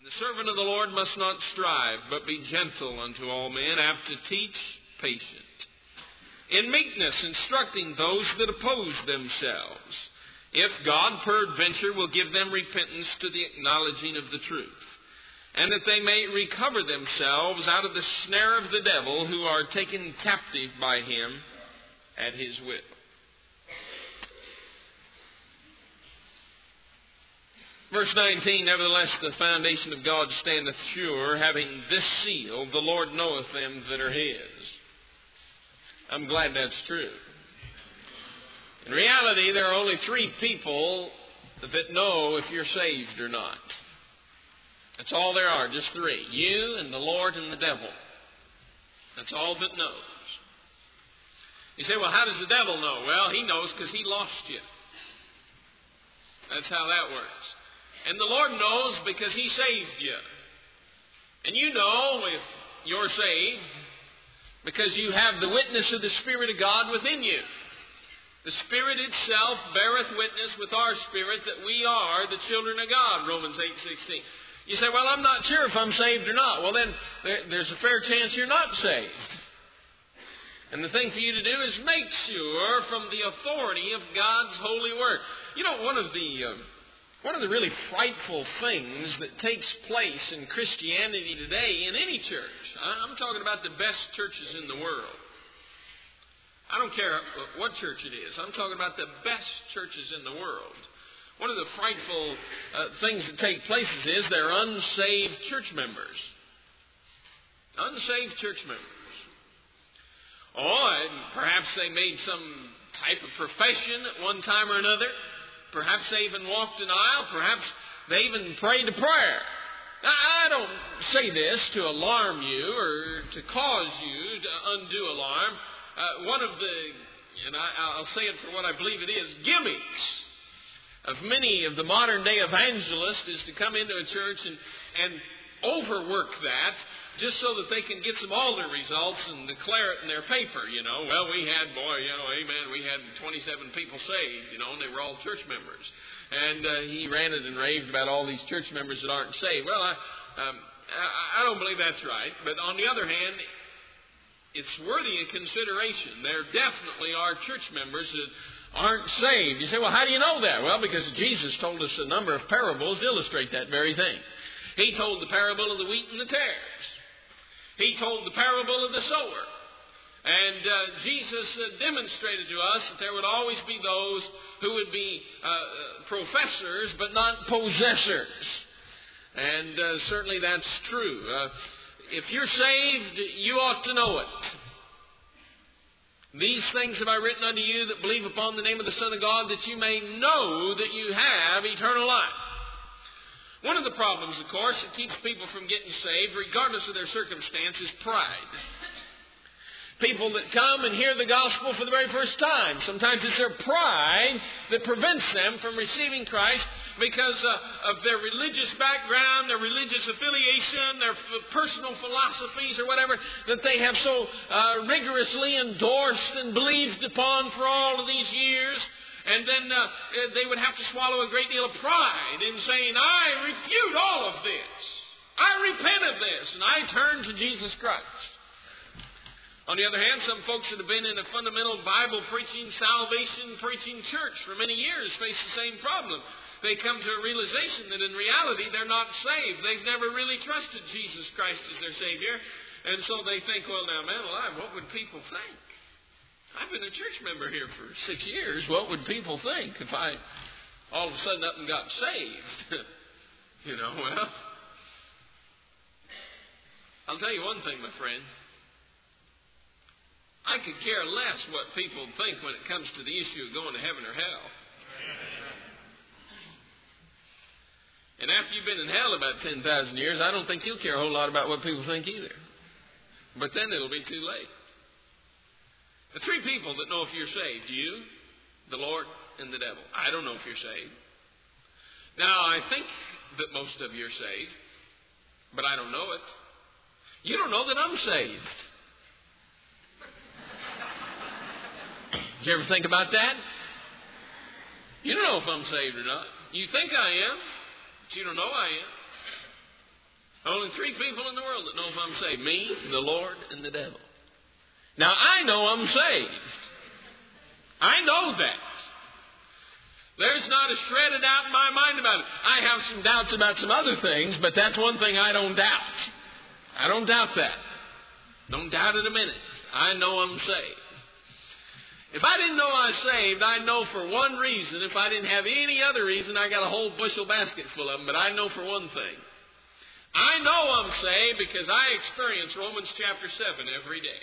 The servant of the Lord must not strive, but be gentle unto all men, apt to teach, patient. In meekness instructing those that oppose themselves, if God peradventure will give them repentance to the acknowledging of the truth, and that they may recover themselves out of the snare of the devil, who are taken captive by him at his will. Verse 19, nevertheless the foundation of God standeth sure, having this seal, the Lord knoweth them that are his. I'm glad that's true. In reality, there are only three people that know if you're saved or not. That's all there are, just three. You and the Lord and the devil. That's all that knows. You say, well, how does the devil know? Well, he knows because he lost you. That's how that works. And the Lord knows because he saved you. And you know if you're saved because you have the witness of the Spirit of God within you. The Spirit itself beareth witness with our spirit that we are the children of God, Romans 8:16. You say, well, I'm not sure if I'm saved or not. Well, then there's a fair chance you're not saved. And the thing for you to do is make sure from the authority of God's holy word. You know, one of the really frightful things that takes place in Christianity today in any church, I'm talking about the best churches in the world. I don't care what church it is. I'm talking about the best churches in the world. One of the frightful things that take place is they're unsaved church members. Unsaved church members. Oh, and perhaps they made some type of profession at one time or another. Perhaps they even walked an aisle. Perhaps they even prayed a prayer. Now, I don't say this to alarm you or to cause you to undue alarm. One of the, and I'll say it for what I believe it is, gimmicks of many of the modern day evangelists is to come into a church and overwork that just so that they can get some altar results and declare it in their paper, you know. Well, we had 27 people saved, and they were all church members. And he ranted and raved about all these church members that aren't saved. Well, I don't believe that's right. But on the other hand, it's worthy of consideration. There definitely are church members that aren't saved. You say, well, how do you know that? Well, because Jesus told us a number of parables to illustrate that very thing. He told the parable of the wheat and the tares. He told the parable of the sower. And Jesus demonstrated to us that there would always be those who would be professors but not possessors. And certainly that's true. If you're saved, you ought to know it. These things have I written unto you that believe upon the name of the Son of God, that you may know that you have eternal life. One of the problems, of course, that keeps people from getting saved, regardless of their circumstances, is pride. People that come and hear the gospel for the very first time, sometimes it's their pride that prevents them from receiving Christ because of their religious background, their religious affiliation, their personal philosophies or whatever that they have so rigorously endorsed and believed upon for all of these years. And then they would have to swallow a great deal of pride in saying, I refute all of this. I repent of this, and I turn to Jesus Christ. On the other hand, some folks that have been in a fundamental Bible-preaching, salvation-preaching church for many years face the same problem. They come to a realization that in reality they're not saved. They've never really trusted Jesus Christ as their Savior. And so they think, well, now, man alive, what would people think? I've been a church member here for 6 years. What would people think if I all of a sudden up and got saved? Well, I'll tell you one thing, my friend. I could care less what people think when it comes to the issue of going to heaven or hell. And after you've been in hell about 10,000 years, I don't think you'll care a whole lot about what people think either. But then it'll be too late. The three people that know if you're saved, you, the Lord, and the devil. I don't know if you're saved. Now, I think that most of you are saved, but I don't know it. You don't know that I'm saved. Did you ever think about that? You don't know if I'm saved or not. You think I am, but you don't know I am. Only three people in the world that know if I'm saved. Me, the Lord, and the devil. Now, I know I'm saved. I know that. There's not a shred of doubt in my mind about it. I have some doubts about some other things, but that's one thing I don't doubt. I don't doubt that. Don't doubt it a minute. I know I'm saved. If I didn't know I was saved, I'd know for one reason. If I didn't have any other reason, I got a whole bushel basket full of them. But I know for one thing. I know I'm saved because I experience Romans chapter 7 every day.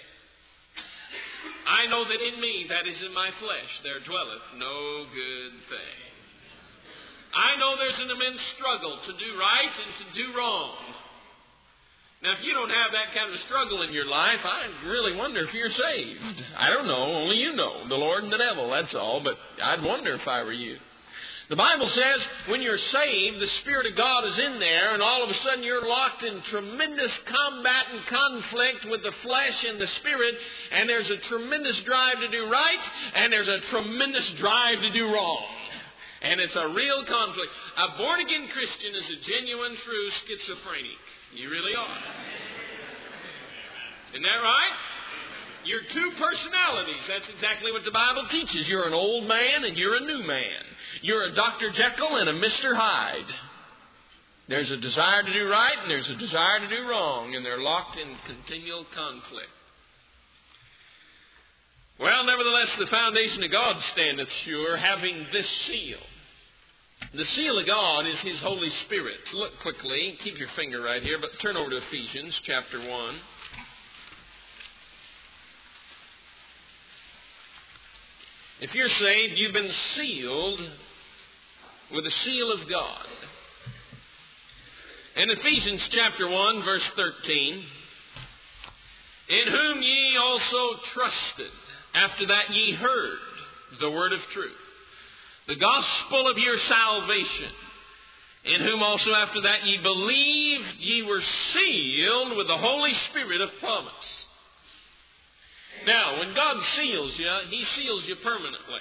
I know that in me, that is in my flesh, there dwelleth no good thing. I know there's an immense struggle to do right and to do wrong. Now, if you don't have that kind of struggle in your life, I really wonder if you're saved. I don't know. Only you know. The Lord and the devil, that's all. But I'd wonder if I were you. The Bible says when you're saved, the Spirit of God is in there, and all of a sudden you're locked in tremendous combat and conflict with the flesh and the Spirit, and there's a tremendous drive to do right, and there's a tremendous drive to do wrong. And it's a real conflict. A born-again Christian is a genuine, true schizophrenic. You really are. Isn't that right? You're two personalities. That's exactly what the Bible teaches. You're an old man and you're a new man. You're a Dr. Jekyll and a Mr. Hyde. There's a desire to do right and there's a desire to do wrong, and they're locked in continual conflict. Well, nevertheless, the foundation of God standeth sure, having this seal. The seal of God is His Holy Spirit. Look quickly. Keep your finger right here, but turn over to Ephesians chapter 1. If you're saved, you've been sealed with the seal of God. In Ephesians chapter 1, verse 13, in whom ye also trusted, after that ye heard the word of truth, the gospel of your salvation, in whom also after that ye believed, ye were sealed with the Holy Spirit of promise. Now, when God seals you, He seals you permanently.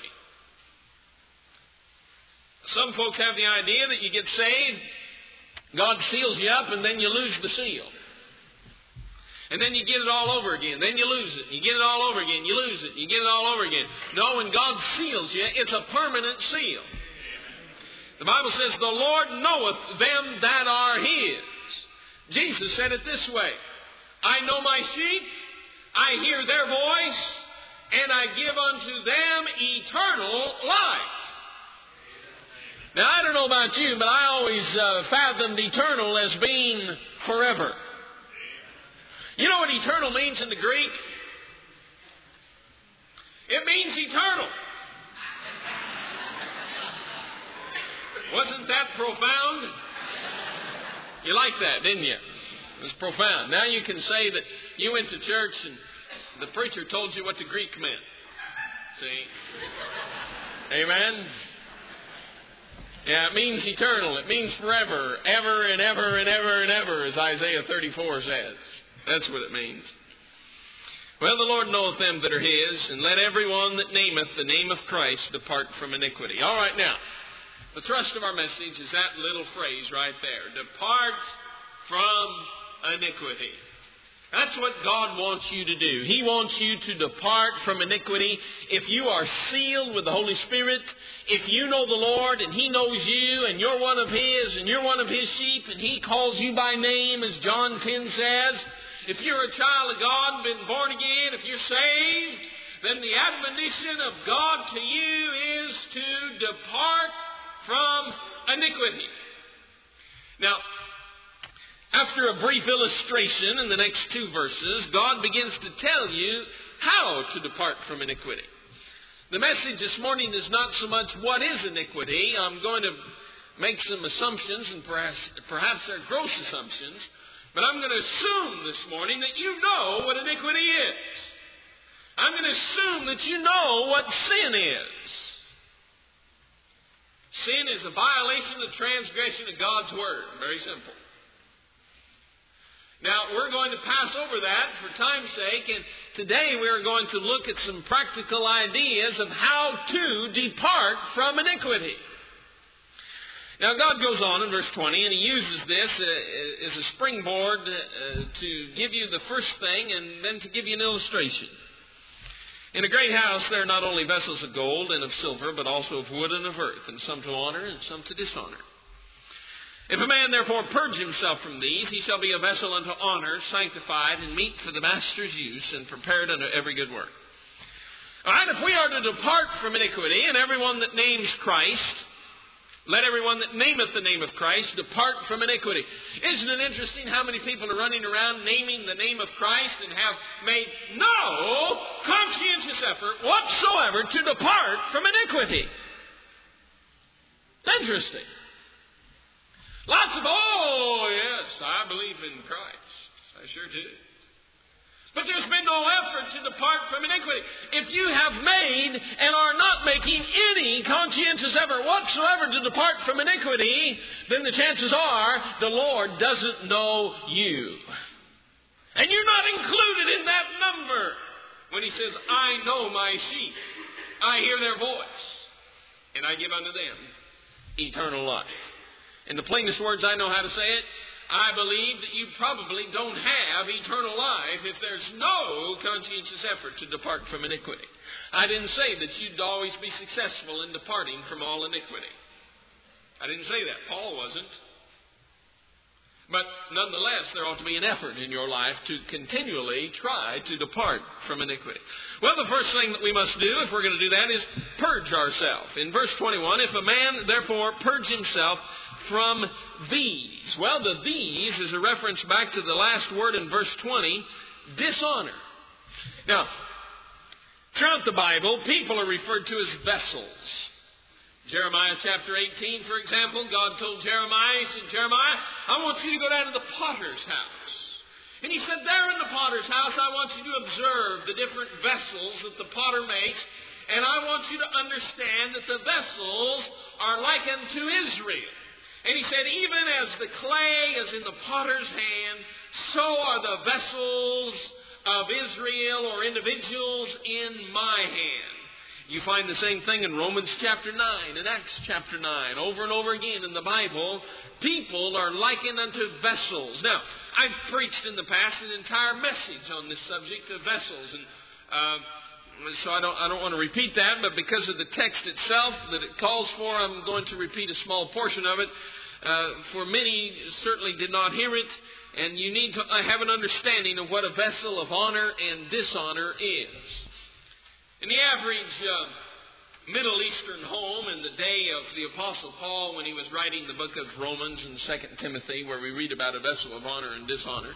Some folks have the idea that you get saved, God seals you up, and then you lose the seal. And then you get it all over again. Then you lose it. You get it all over again. You lose it. You get it all over again. No, when God seals you, it's a permanent seal. The Bible says, the Lord knoweth them that are His. Jesus said it this way, I know my sheep, I hear their voice, and I give unto them eternal life. Now, I don't know about you, but I always fathomed eternal as being forever. You know what eternal means in the Greek? It means eternal. Wasn't that profound? You liked that, didn't you? It was profound. Now you can say that you went to church and the preacher told you what the Greek meant. See? Amen? Yeah, it means eternal. It means forever. Ever and ever and ever and ever, as Isaiah 34 says. That's what it means. Well, the Lord knoweth them that are His, and let every one that nameth the name of Christ depart from iniquity. All right, now, the thrust of our message is that little phrase right there. Depart from iniquity. That's what God wants you to do. He wants you to depart from iniquity. If you are sealed with the Holy Spirit, if you know the Lord and He knows you and you're one of His and you're one of His sheep and He calls you by name, as John 10 says, if you're a child of God, been born again, if you're saved, then the admonition of God to you is to depart from iniquity. Now, after a brief illustration in the next two verses, God begins to tell you how to depart from iniquity. The message this morning is not so much what is iniquity. I'm going to make some assumptions, and perhaps they're gross assumptions, but I'm going to assume this morning that you know what iniquity is. I'm going to assume that you know what sin is. Sin is a violation of the transgression of God's Word. Very simple. Now, we're going to pass over that for time's sake, and today we're going to look at some practical ideas of how to depart from iniquity. Now, God goes on in verse 20, and He uses this as a springboard to give you the first thing and then to give you an illustration. In a great house, there are not only vessels of gold and of silver, but also of wood and of earth, and some to honor and some to dishonor. If a man therefore purge himself from these, he shall be a vessel unto honor, sanctified, and meet for the master's use, and prepared unto every good work. All right, if we are to depart from iniquity, and everyone that names Christ, let everyone that nameth the name of Christ depart from iniquity. Isn't it interesting how many people are running around naming the name of Christ and have made no conscientious effort whatsoever to depart from iniquity? Interesting. Lots of, oh, yes, I believe in Christ. I sure do. But there's been no effort to depart from iniquity. If you have made and are not making any conscientious effort whatsoever to depart from iniquity, then the chances are the Lord doesn't know you. And you're not included in that number. When He says, I know my sheep, I hear their voice, and I give unto them eternal life. In the plainest words I know how to say it, I believe that you probably don't have eternal life if there's no conscientious effort to depart from iniquity. I didn't say that you'd always be successful in departing from all iniquity. I didn't say that. Paul wasn't. But nonetheless, there ought to be an effort in your life to continually try to depart from iniquity. Well, the first thing that we must do, if we're going to do that, is purge ourselves. In verse 21, if a man therefore purge himself from these. Well, the these is a reference back to the last word in verse 20, dishonor. Now, throughout the Bible, people are referred to as vessels. Jeremiah chapter 18, for example, God told Jeremiah, He said, Jeremiah, I want you to go down to the potter's house. And He said, there in the potter's house, I want you to observe the different vessels that the potter makes. And I want you to understand that the vessels are like unto Israel. And He said, even as the clay is in the potter's hand, so are the vessels of Israel or individuals in my hand. You find the same thing in Romans chapter 9 and Acts chapter 9. Over and over again in the Bible, people are likened unto vessels. Now, I've preached in the past an entire message on this subject of vessels. And so I don't want to repeat that, but because of the text itself that it calls for, I'm going to repeat a small portion of it. For many certainly did not hear it, and you need to have an understanding of what a vessel of honor and dishonor is. In the average Middle Eastern home in the day of the Apostle Paul, when he was writing the book of Romans and 2 Timothy, where we read about a vessel of honor and dishonor,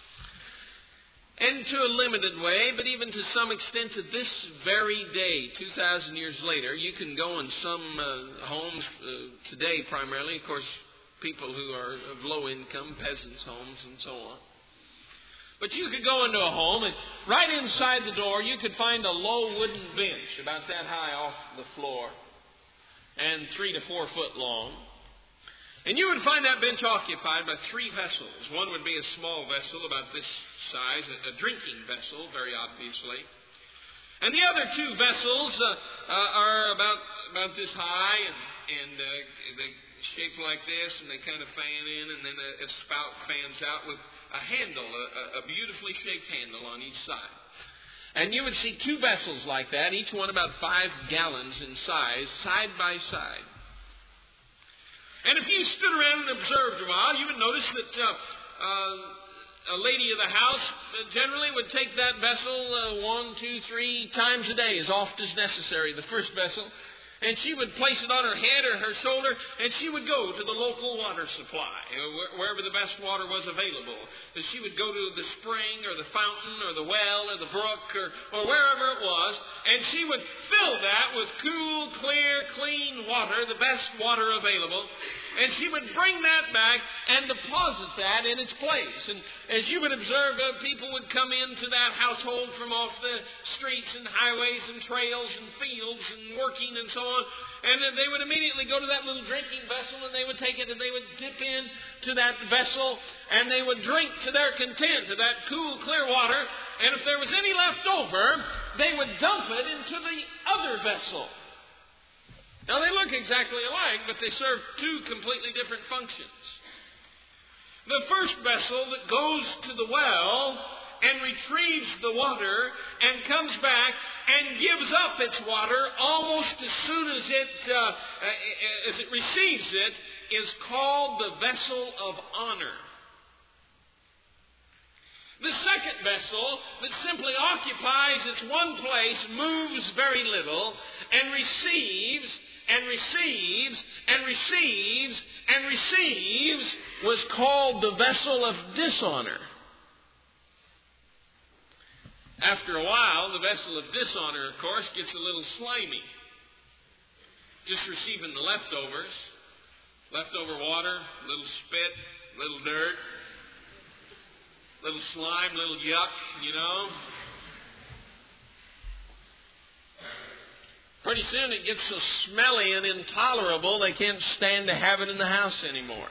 and to a limited way, but even to some extent to this very day, 2,000 years later, you can go in some homes today primarily, of course, people who are of low income, peasants' homes and so on. But you could go into a home and right inside the door you could find a low wooden bench about that high off the floor and 3 to 4 foot long. And you would find that bench occupied by 3 vessels. One would be a small vessel about this size, a drinking vessel, very obviously. And the other 2 vessels are about this high and they shape like this, and they kind of fan in, and then a spout fans out with a handle, a beautifully shaped handle on each side. And you would see 2 vessels like that, each one about 5 gallons in size, side by side. And if you stood around and observed a while, you would notice that a lady of the house generally would take that vessel 1, 2, 3 times a day, as oft as necessary, the first vessel. And she would place it on her head or her shoulder, and she would go to the local water supply, wherever the best water was available. And she would go to the spring or the fountain or the well or the brook or wherever it was, and she would fill that with cool, clear, clean water, the best water available. And she would bring that back and deposit that in its place. And as you would observe, people would come into that household from off the streets and highways and trails and fields and working and so on. And then they would immediately go to that little drinking vessel and they would take it and they would dip into that vessel and they would drink to their content of that cool, clear water. And if there was any left over, they would dump it into the other vessel. Now, they look exactly alike, but they serve two completely different functions. The first vessel that goes to the well and retrieves the water and comes back and gives up its water almost as soon as it receives it is called the vessel of honor. The second vessel that simply occupies its one place, moves very little, and receives and receives and receives and receives, was called the vessel of dishonor. After a while, the vessel of dishonor, of course, gets a little slimy. Just receiving the leftovers. Leftover water, little spit, little dirt, little slime, little yuck, you know. Pretty soon it gets so smelly and intolerable they can't stand to have it in the house anymore.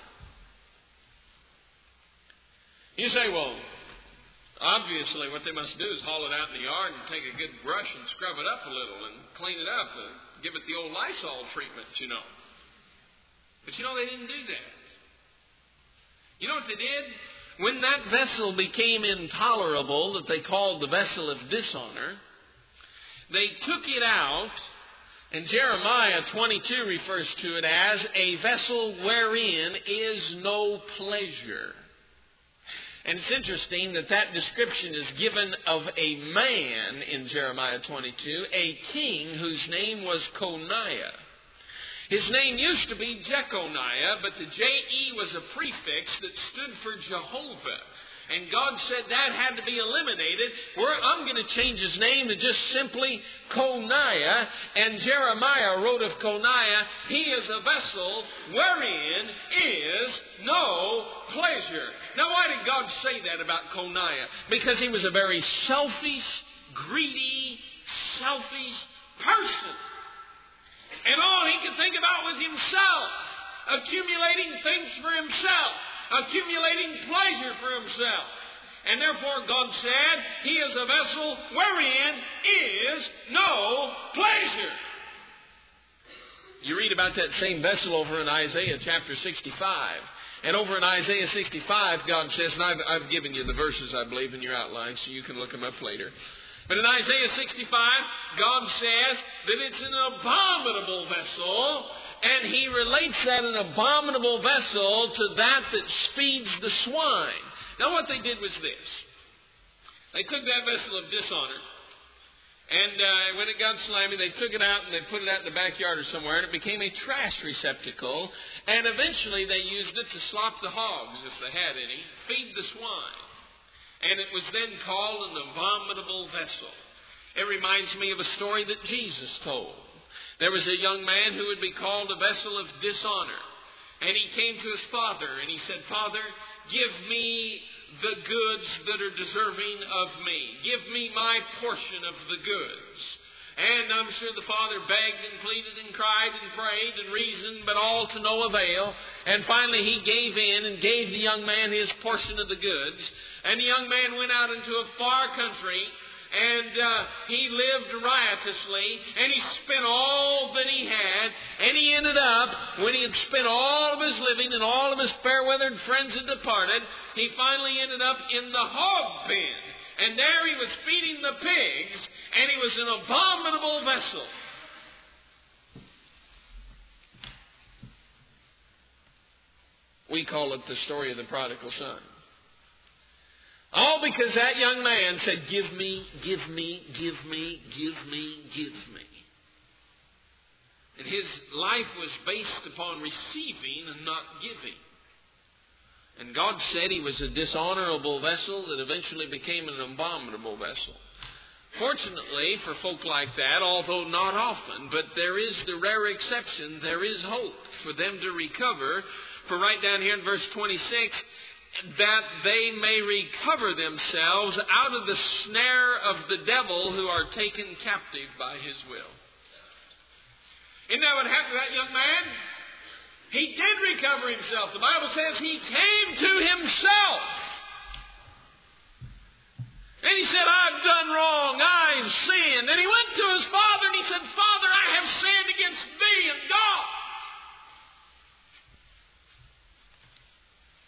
You say, well, obviously what they must do is haul it out in the yard and take a good brush and scrub it up a little and clean it up and give it the old Lysol treatment, you know. But you know, they didn't do that. You know what they did? When that vessel became intolerable, that they called the vessel of dishonor, they took it out, and Jeremiah 22 refers to it as a vessel wherein is no pleasure. And it's interesting that that description is given of a man in Jeremiah 22, a king whose name was Coniah. His name used to be Jeconiah, but the J-E was a prefix that stood for Jehovah. And God said that had to be eliminated. I'm going to change his name to just simply Coniah. And Jeremiah wrote of Coniah, he is a vessel wherein is no pleasure. Now, why did God say that about Coniah? Because he was a very selfish, greedy, selfish person. And all he could think about was himself, accumulating things for himself, accumulating pleasure for himself. And therefore God said, he is a vessel wherein is no pleasure. You read about that same vessel over in Isaiah chapter 65. And over in Isaiah 65, God says, and I've given you the verses, I believe, in your outline, so you can look them up later. But in Isaiah 65, God says that it's an abominable vessel, and he relates that an abominable vessel to that feeds the swine. Now what they did was this. They took that vessel of dishonor, and when it got slimy, they took it out and they put it out in the backyard or somewhere, and it became a trash receptacle, and eventually they used it to slop the hogs, if they had any, feed the swine. And it was then called an abominable vessel. It reminds me of a story that Jesus told. There was a young man who would be called a vessel of dishonor. And he came to his father and he said, Father, give me the goods that are deserving of me. Give me my portion of the goods. And I'm sure the father begged and pleaded and cried and prayed and reasoned, but all to no avail. And finally he gave in and gave the young man his portion of the goods. And the young man went out into a far country, and he lived riotously, and he spent all that he had, and he ended up, when he had spent all of his living and all of his fair-weathered friends had departed, he finally ended up in the hog pen. And there he was feeding the pigs, and he was an abominable vessel. We call it the story of the prodigal son. All because that young man said, give me, give me, give me, give me, give me. And his life was based upon receiving and not giving. And God said he was a dishonorable vessel that eventually became an abominable vessel. Fortunately for folk like that, although not often, but there is the rare exception, there is hope for them to recover. For right down here in verse 26, that they may recover themselves out of the snare of the devil who are taken captive by his will. Isn't that what happened to that young man? He did recover himself. The Bible says he came to himself. And he said, I've done wrong, I've sinned. And he went to his father and he said, Father, I have sinned against thee and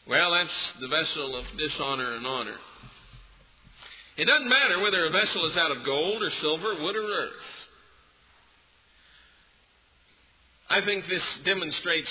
Well, that's the vessel of dishonor and honor. It doesn't matter whether a vessel is out of gold or silver, wood or earth. I think this demonstrates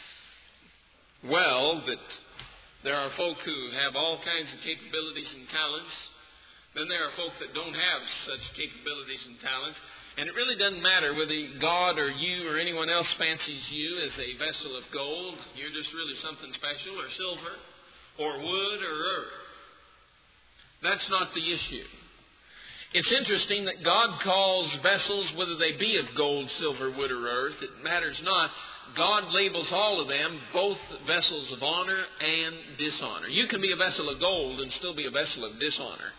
well that there are folk who have all kinds of capabilities and talents. Then there are folk that don't have such capabilities and talents. And it really doesn't matter whether God or you or anyone else fancies you as a vessel of gold. You're just really something special, or silver, or wood, or earth. That's not the issue. It's interesting that God calls vessels, whether they be of gold, silver, wood, or earth, it matters not. God labels all of them both vessels of honor and dishonor. You can be a vessel of gold and still be a vessel of dishonor.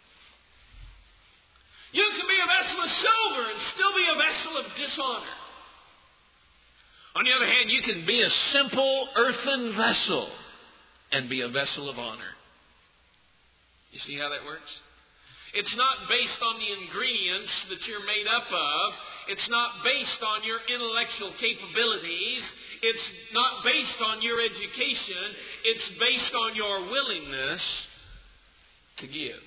You can be a vessel of silver and still be a vessel of dishonor. On the other hand, you can be a simple earthen vessel and be a vessel of honor. You see how that works? It's not based on the ingredients that you're made up of. It's not based on your intellectual capabilities. It's not based on your education. It's based on your willingness to give.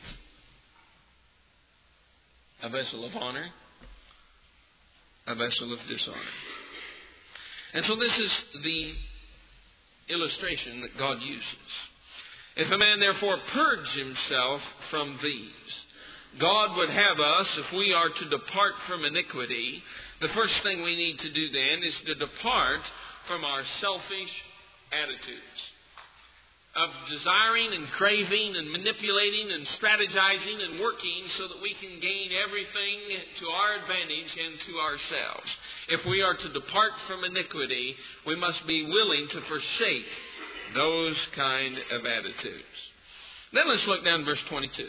A vessel of honor, a vessel of dishonor. And so this is the illustration that God uses. If a man therefore purge himself from these, God would have us, if we are to depart from iniquity, the first thing we need to do then is to depart from our selfish attitudes of desiring and craving and manipulating and strategizing and working so that we can gain everything to our advantage and to ourselves. If we are to depart from iniquity, we must be willing to forsake those kind of attitudes. Then let's look down verse 22.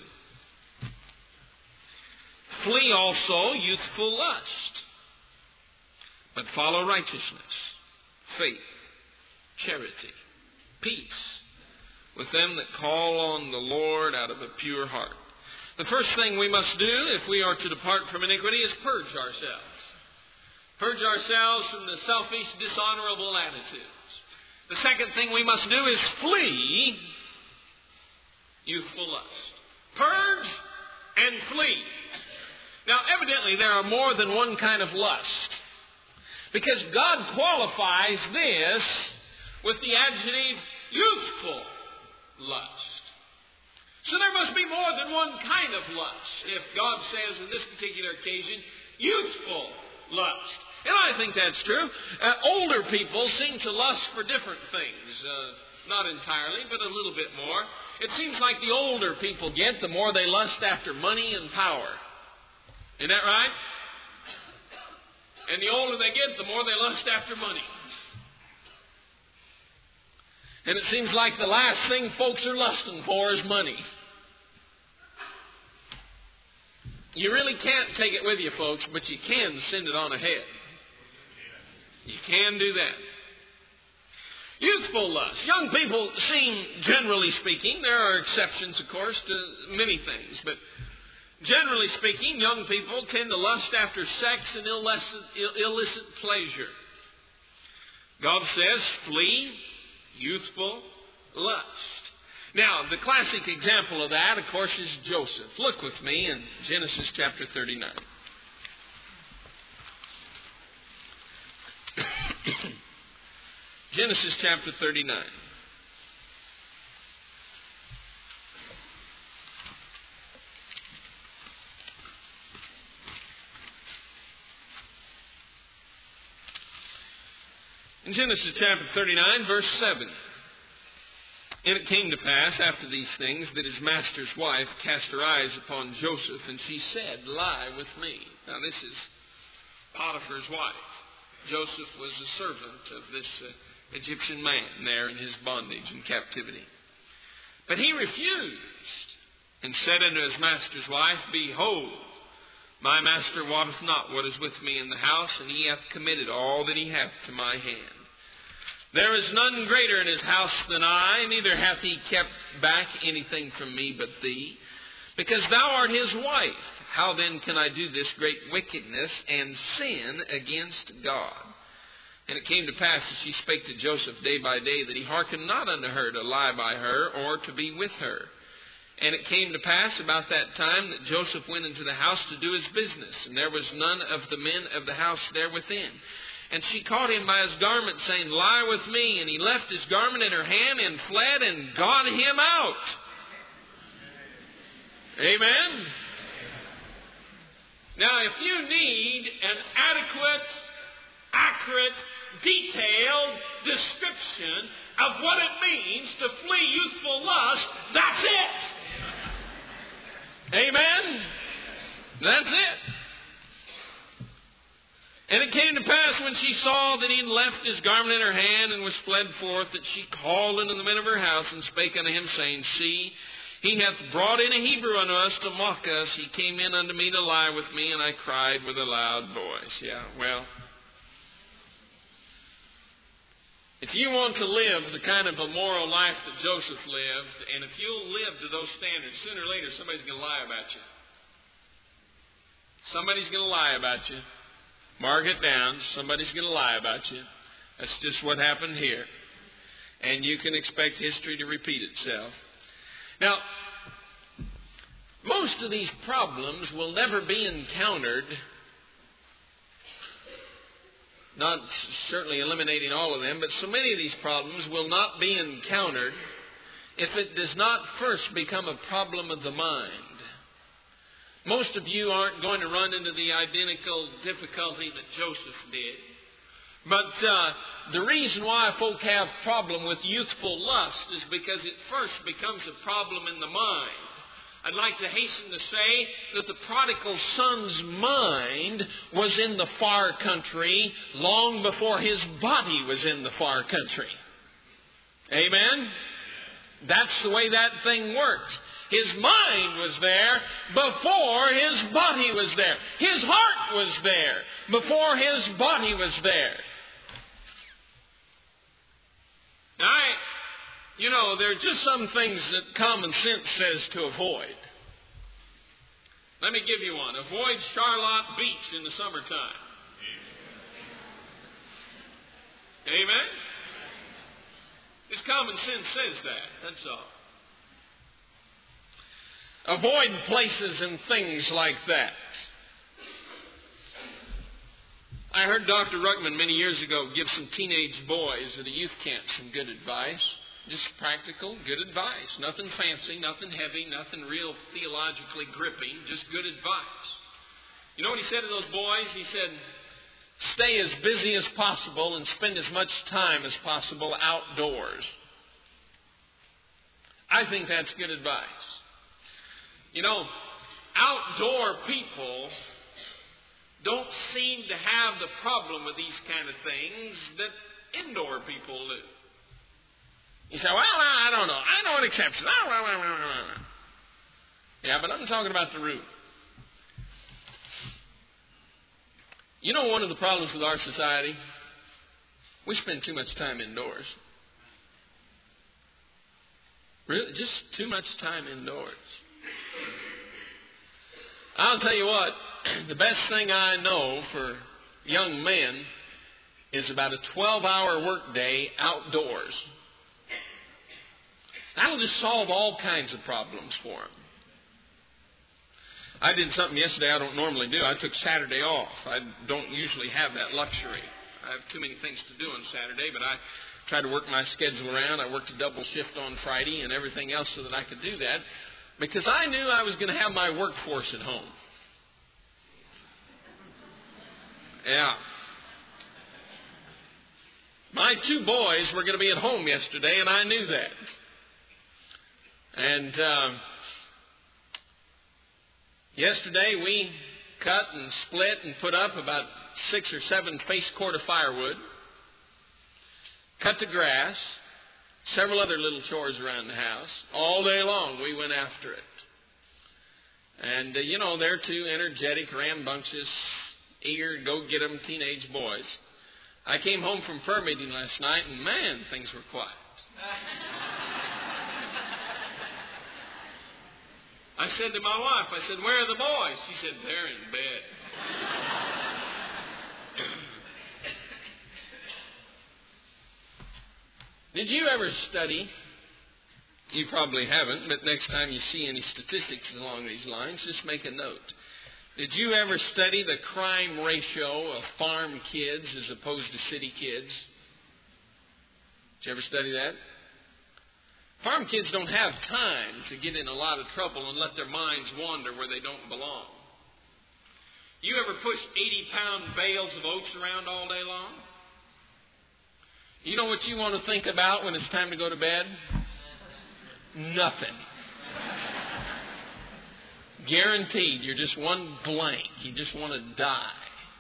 Flee also youthful lust, but follow righteousness, faith, charity, peace, with them that call on the Lord out of a pure heart. The first thing we must do if we are to depart from iniquity is purge ourselves. Purge ourselves from the selfish, dishonorable attitudes. The second thing we must do is flee youthful lust. Purge and flee. Now, evidently, there are more than one kind of lust, because God qualifies this with the adjective youthful lust. So there must be more than one kind of lust, if God says in this particular occasion, youthful lust. And I think that's true. Older people seem to lust for different things. Not entirely, but a little bit more. It seems like the older people get, the more they lust after money and power. Isn't that right? And the older they get, the more they lust after money. And it seems like the last thing folks are lusting for is money. You really can't take it with you, folks, but you can send it on ahead. You can do that. Youthful lust. Young people seem, generally speaking, there are exceptions, of course, to many things, but generally speaking, young people tend to lust after sex and illicit pleasure. God says, flee youthful lust. Now, the classic example of that, of course, is Joseph. Look with me in Genesis chapter 39. Genesis chapter 39. In Genesis chapter 39, verse 7. And it came to pass after these things that his master's wife cast her eyes upon Joseph, and she said, lie with me. Now this is Potiphar's wife. Joseph was a servant of this Egyptian man there in his bondage and captivity. But he refused and said unto his master's wife, behold, my master wotteth not what is with me in the house, and he hath committed all that he hath to my hand. There is none greater in his house than I, neither hath he kept back anything from me but thee, because thou art his wife. How then can I do this great wickedness and sin against God? And it came to pass as she spake to Joseph day by day that he hearkened not unto her to lie by her or to be with her. And it came to pass about that time that Joseph went into the house to do his business, and there was none of the men of the house there within. And she caught him by his garment, saying, Lie with me. And he left his garment in her hand and fled and got him out. Amen? Now, if you need an adequate, accurate, detailed description of what it means to flee youthful lust, that's it. Amen? That's it. And it came to pass when she saw that he had left his garment in her hand and was fled forth, that she called unto the men of her house and spake unto him, saying, See, he hath brought in a Hebrew unto us to mock us. He came in unto me to lie with me, and I cried with a loud voice. Yeah, well, if you want to live the kind of a moral life that Joseph lived, and if you'll live to those standards, sooner or later somebody's going to lie about you. Somebody's going to lie about you. Mark it down. Somebody's going to lie about you. That's just what happened here. And you can expect history to repeat itself. Now, most of these problems will never be encountered, not certainly eliminating all of them, but so many of these problems will not be encountered if it does not first become a problem of the mind. Most of you aren't going to run into the identical difficulty that Joseph did. But the reason why folk have problem with youthful lust is because it first becomes a problem in the mind. I'd like to hasten to say that the prodigal son's mind was in the far country long before his body was in the far country. Amen? That's the way that thing works. His mind was there before his body was there. His heart was there before his body was there. Now, there are just some things that common sense says to avoid. Let me give you one. Avoid Charlotte Beach in the summertime. Amen? Just common sense says that. That's all. Avoid places and things like that. I heard Dr. Ruckman many years ago give some teenage boys at a youth camp some good advice. Just practical, good advice. Nothing fancy, nothing heavy, nothing real theologically gripping. Just good advice. You know what he said to those boys? He said, stay as busy as possible and spend as much time as possible outdoors. I think that's good advice. Outdoor people don't seem to have the problem with these kind of things that indoor people do. You say, well, I don't know. I know an exception. Yeah, but I'm talking about the rule. One of the problems with our society, we spend too much time indoors. Really, just too much time indoors. I'll tell you what, the best thing I know for young men is about a 12-hour workday outdoors. That'll just solve all kinds of problems for them. I did something yesterday I don't normally do. I took Saturday off. I don't usually have that luxury. I have too many things to do on Saturday, but I tried to work my schedule around. I worked a double shift on Friday and everything else so that I could do that, because I knew I was going to have my workforce at home. Yeah. My two boys were going to be at home yesterday, and I knew that. And yesterday we cut and split and put up about 6 or 7 face cord of firewood, cut the grass, several other little chores around the house. All day long we went after it. And, they're two energetic, rambunctious, eager, go-get-'em teenage boys. I came home from prayer meeting last night, and man, things were quiet. I said to my wife, where are the boys? She said, they're in bed. Did you ever study? You probably haven't, but next time you see any statistics along these lines, just make a note. Did you ever study the crime ratio of farm kids as opposed to city kids? Did you ever study that? Farm kids don't have time to get in a lot of trouble and let their minds wander where they don't belong. You ever push 80-pound bales of oats around all day long? You know what you want to think about when it's time to go to bed? Nothing. Guaranteed, you're just one blank. You just want to die.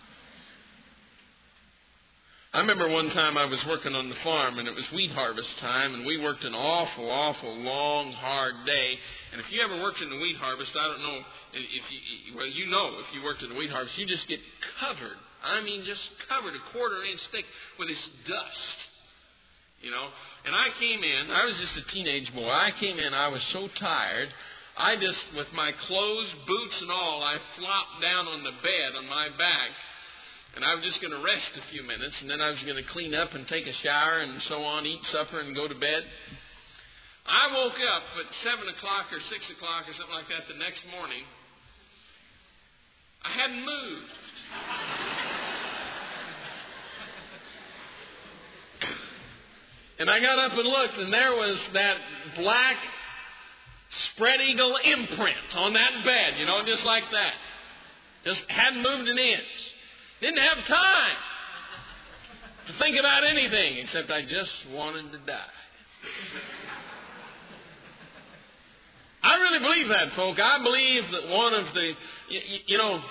I remember one time I was working on the farm, and it was wheat harvest time, and we worked an awful, long, hard day. And if you ever worked in the wheat harvest, I don't know if you worked in the wheat harvest, you just get covered. I mean, just covered a quarter-inch thick with this dust. You know, and I came in, I was just a teenage boy. I came in, I was so tired. I just, with my clothes, boots and all, I flopped down on the bed on my back. And I was just going to rest a few minutes. And then I was going to clean up and take a shower and so on, eat supper and go to bed. I woke up at 7 o'clock or 6 o'clock or something like that the next morning. I hadn't moved. And I got up and looked, and there was that black spread eagle imprint on that bed, you know, just like that. Just hadn't moved an inch. Didn't have time to think about anything except I just wanted to die. I really believe that, folk. I believe that one of the, you know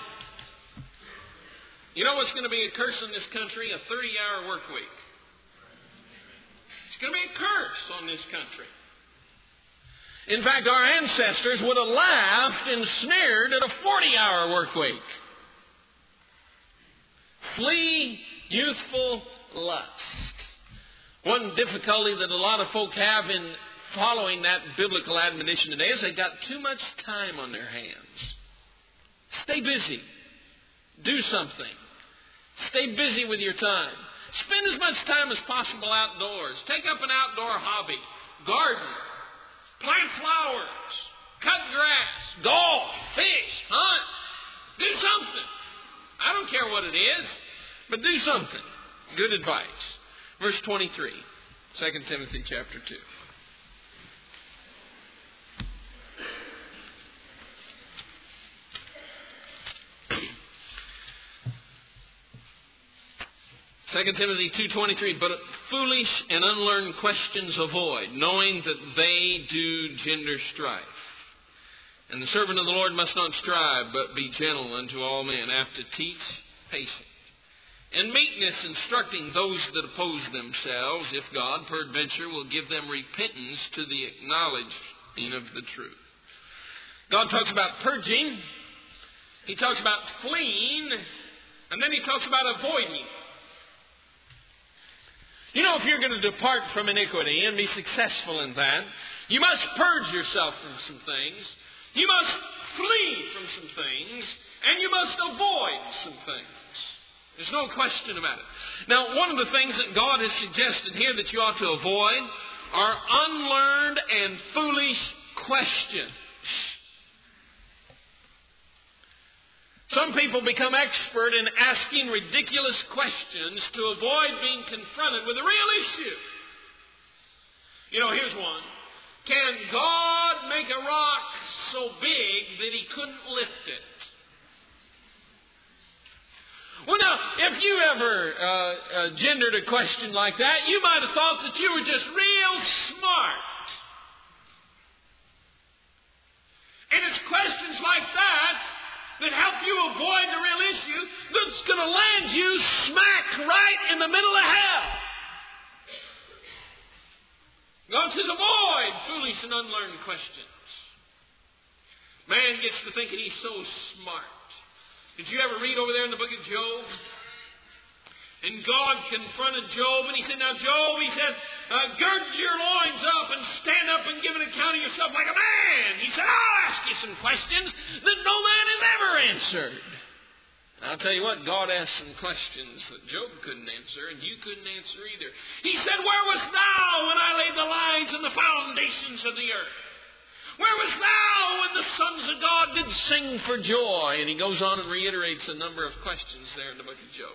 what's going to be a curse in this country? A 30-hour work week. It's going to be a curse on this country. In fact, our ancestors would have laughed and sneered at a 40-hour work week. Flee youthful lust. One difficulty that a lot of folk have in following that biblical admonition today is they got too much time on their hands. Stay busy. Do something. Stay busy with your time. Spend as much time as possible outdoors. Take up an outdoor hobby. Garden. Plant flowers. Cut grass. Golf. Fish. Hunt. Do something. I don't care what it is, but do something. Good advice. Verse 23, 2 Timothy chapter 2. Second Timothy 2:23, but foolish and unlearned questions avoid, knowing that they do gender strife. And the servant of the Lord must not strive, but be gentle unto all men, apt to teach, patient. And meekness instructing those that oppose themselves, if God peradventure will give them repentance to the acknowledging of the truth. God talks about purging, He talks about fleeing, and then He talks about avoiding. You know, if you're going to depart from iniquity and be successful in that, you must purge yourself from some things. You must flee from some things, and you must avoid some things. There's no question about it. Now, one of the things that God has suggested here that you ought to avoid are unlearned and foolish questions. Some people become expert in asking ridiculous questions to avoid being confronted with a real issue. You know, here's one. Can God make a rock so big that He couldn't lift it? Well, now, if you ever gendered a question like that, you might have thought that you were just real smart. And it's questions like that help you avoid the real issue that's going to land you smack right in the middle of hell. God says, avoid foolish and unlearned questions. Man gets to thinking he's so smart. Did you ever read over there in the book of Job? And God confronted Job, and He said, now Job, He said, gird your loins up and stand up and give an account of yourself like a man. He said, I'll ask you some questions that no man has ever answered. And I'll tell you what, God asked some questions that Job couldn't answer, and you couldn't answer either. He said, "Where wast thou when I laid the lines and the foundations of the earth? Where wast thou when the sons of God did sing for joy?" And he goes on and reiterates a number of questions there in the book of Job.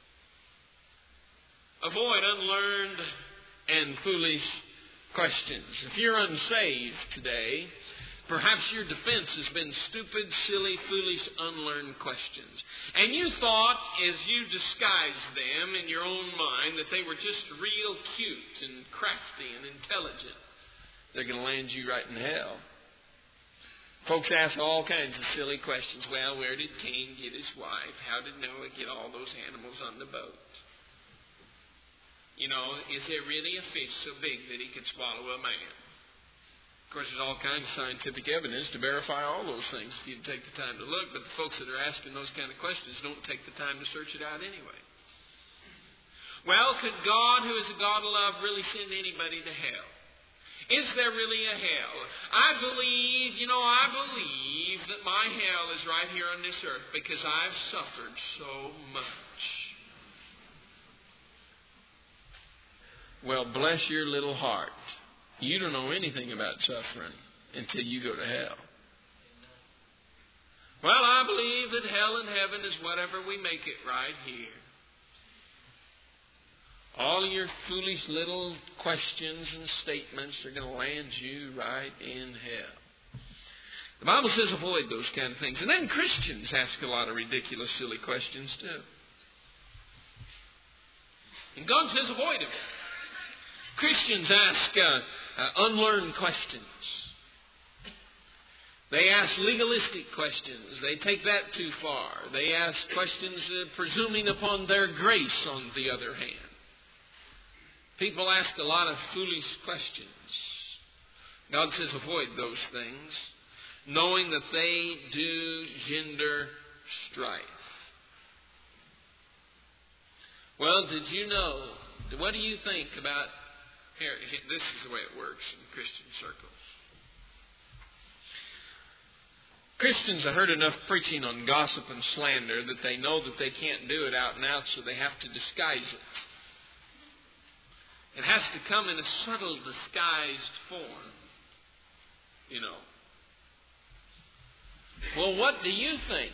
Avoid unlearned and foolish questions. If you're unsaved today, perhaps your defense has been stupid, silly, foolish, unlearned questions. And you thought, as you disguised them in your own mind, that they were just real cute and crafty and intelligent. They're going to land you right in hell. Folks ask all kinds of silly questions. Well, where did Cain get his wife? How did Noah get all those animals on the boat? You know, is there really a fish so big that he could swallow a man? Of course, there's all kinds of scientific evidence to verify all those things if you take the time to look. But the folks that are asking those kind of questions don't take the time to search it out anyway. Well, could God, who is a God of love, really send anybody to hell? Is there really a hell? I believe that my hell is right here on this earth because I've suffered so much. Well, bless your little heart. You don't know anything about suffering until you go to hell. Well, I believe that hell and heaven is whatever we make it right here. All of your foolish little questions and statements are going to land you right in hell. The Bible says avoid those kind of things. And then Christians ask a lot of ridiculous, silly questions too. And God says avoid them. Christians ask unlearned questions. They ask legalistic questions. They take that too far. They ask questions presuming upon their grace, on the other hand. People ask a lot of foolish questions. God says avoid those things, knowing that they do gender strife. Well, did you know, what do you think about, here, this is the way it works in Christian circles. Christians have heard enough preaching on gossip and slander that they know that they can't do it out and out, so they have to disguise it. It has to come in a subtle, disguised form. You know. Well, what do you think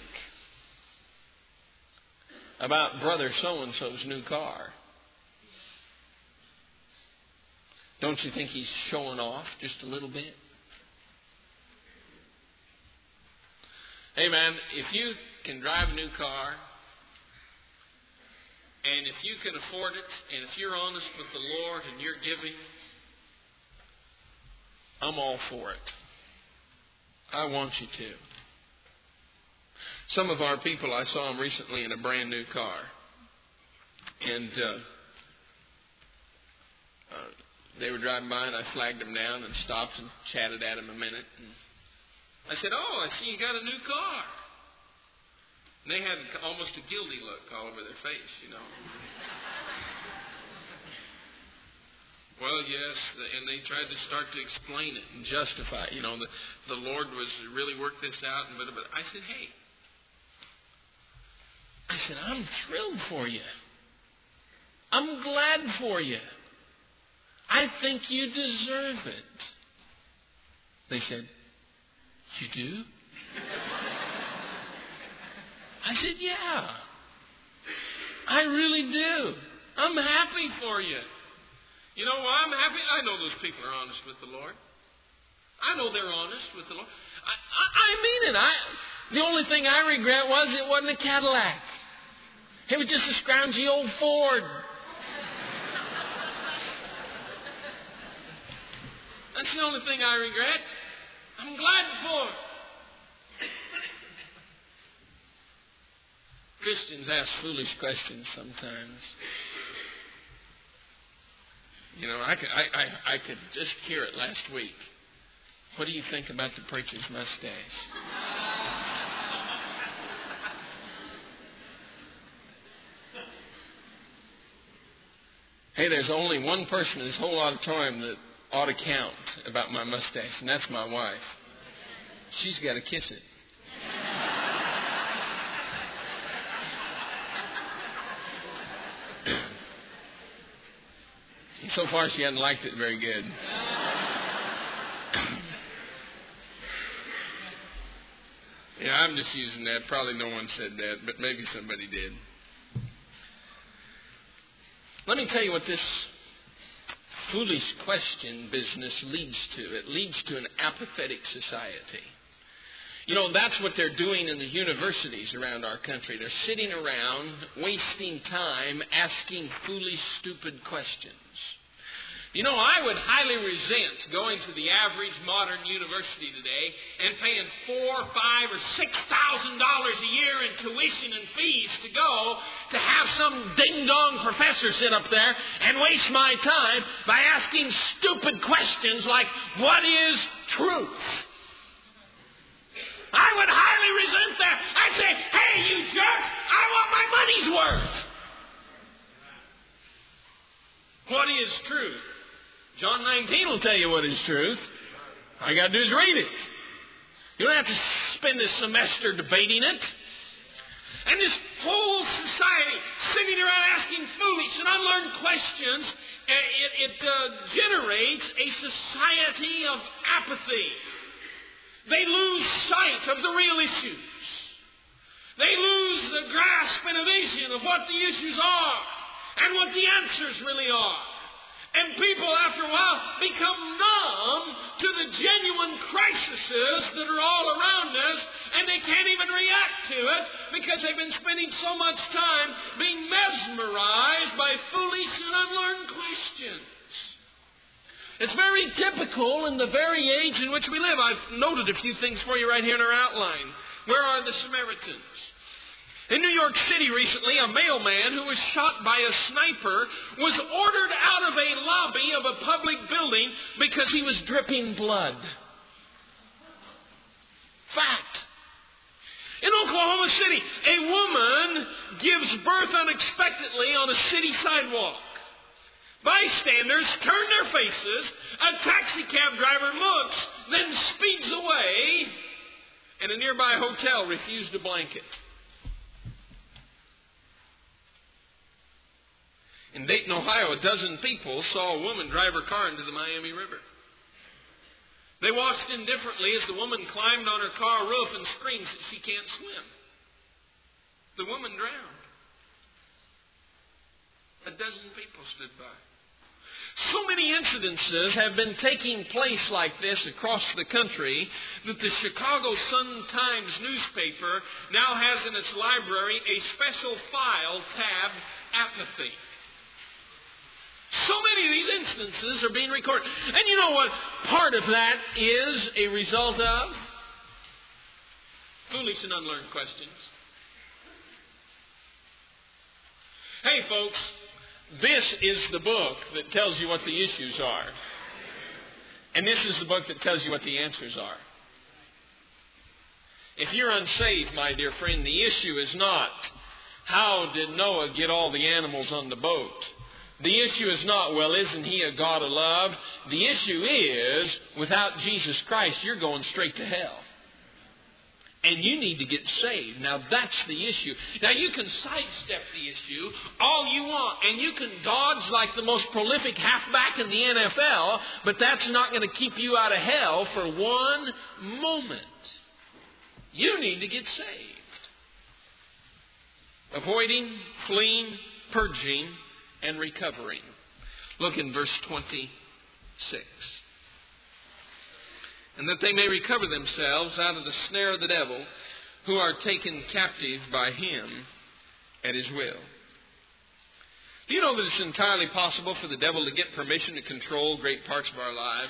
about brother so-and-so's new car? Don't you think he's showing off just a little bit? Hey man, if you can drive a new car, and if you can afford it, and if you're honest with the Lord and you're giving, I'm all for it. I want you to. Some of our people, I saw them recently in a brand new car. And they were driving by and I flagged them down and stopped and chatted at them a minute. And I said, "Oh, I see you got a new car." And they had almost a guilty look all over their face, you know. Well, yes, and they tried to start to explain it and justify it. You know, the Lord was really worked this out. But I said, hey, I'm thrilled for you. I'm glad for you. I think you deserve it. They said, you do? I said, yeah. I really do. I'm happy for you. You know why I'm happy? I know those people are honest with the Lord. I know they're honest with the Lord. I mean it. The only thing I regret was it wasn't a Cadillac. It was just a scroungy old Ford. That's the only thing I regret. I'm glad for it. Christians ask foolish questions sometimes. You know, I could just hear it last week. What do you think about the preacher's mustache? Hey, there's only one person in this whole auditorium that ought to count about my mustache, and that's my wife. She's got to kiss it. So far, she hasn't liked it very good. Yeah, I'm just using that. Probably no one said that, but maybe somebody did. Let me tell you what this foolish question business leads to. It leads to an apathetic society. You know, that's what they're doing in the universities around our country. They're sitting around, wasting time, asking foolish, stupid questions. You know, I would highly resent going to the average modern university today and paying $4,000, $5,000, or $6,000 a year in tuition and fees to go to have some ding-dong professor sit up there and waste my time by asking stupid questions like, what is truth? I would highly resent that. I'd say, hey, you jerk, I want my money's worth. What is truth? John 19 will tell you what is truth. All you got to do is read it. You don't have to spend a semester debating it. And this whole society sitting around asking foolish and unlearned questions, it generates a society of apathy. They lose sight of the real issues. They lose the grasp and a vision of what the issues are and what the answers really are. And people, after a while, become numb to the genuine crises that are all around us, and they can't even react to it because they've been spending so much time being mesmerized by foolish and unlearned questions. It's very typical in the very age in which we live. I've noted a few things for you right here in our outline. Where are the Samaritans? In New York City recently, a mailman who was shot by a sniper was ordered out of a lobby of a public building because he was dripping blood. Fact. In Oklahoma City, a woman gives birth unexpectedly on a city sidewalk. Bystanders turn their faces, a taxi cab driver looks, then speeds away, and a nearby hotel refused a blanket. In Dayton, Ohio, a dozen people saw a woman drive her car into the Miami River. They watched indifferently as the woman climbed on her car roof and screams that she can't swim. The woman drowned. A dozen people stood by. So many incidences have been taking place like this across the country that the Chicago Sun-Times newspaper now has in its library a special file tabbed apathy. So many of these instances are being recorded. And you know what part of that is a result of? Foolish and unlearned questions. Hey folks, this is the book that tells you what the issues are. And this is the book that tells you what the answers are. If you're unsaved, my dear friend, the issue is not how did Noah get all the animals on the boat. The issue is not, well, isn't he a God of love? The issue is, without Jesus Christ, you're going straight to hell. And you need to get saved. Now, that's the issue. Now, you can sidestep the issue all you want. And you can dodge like the most prolific halfback in the NFL. But that's not going to keep you out of hell for one moment. You need to get saved. Avoiding, fleeing, purging, and recovering. Look in verse 26. And that they may recover themselves out of the snare of the devil, who are taken captive by him at his will. Do you know that it's entirely possible for the devil to get permission to control great parts of our lives?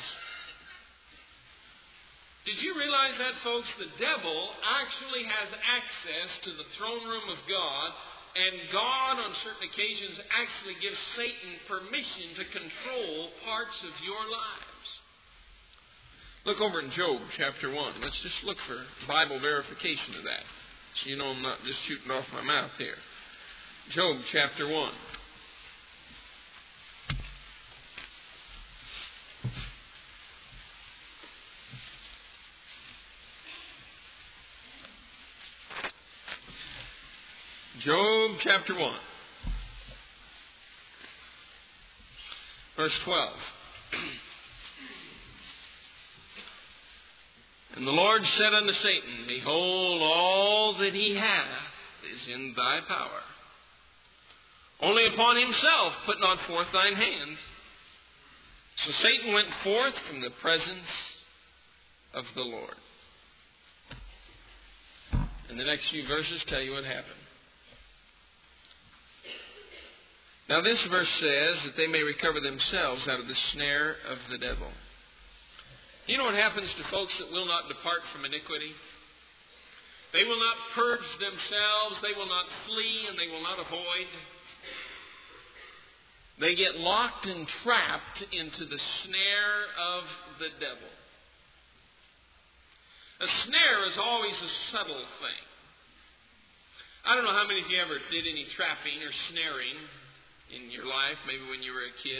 Did you realize that, folks? The devil actually has access to the throne room of God. And God, on certain occasions, actually gives Satan permission to control parts of your lives. Look over in Job chapter 1. Let's just look for Bible verification of that. So you know I'm not just shooting off my mouth here. Job chapter 1. Job chapter 1. Verse 12. And the Lord said unto Satan, Behold, all that he hath is in thy power. Only upon himself put not forth thine hand. So Satan went forth from the presence of the Lord. And the next few verses tell you what happened. Now this verse says that they may recover themselves out of the snare of the devil. You know what happens to folks that will not depart from iniquity? They will not purge themselves, they will not flee, and they will not avoid. They get locked and trapped into the snare of the devil. A snare is always a subtle thing. I don't know how many of you ever did any trapping or snaring in your life, maybe when you were a kid.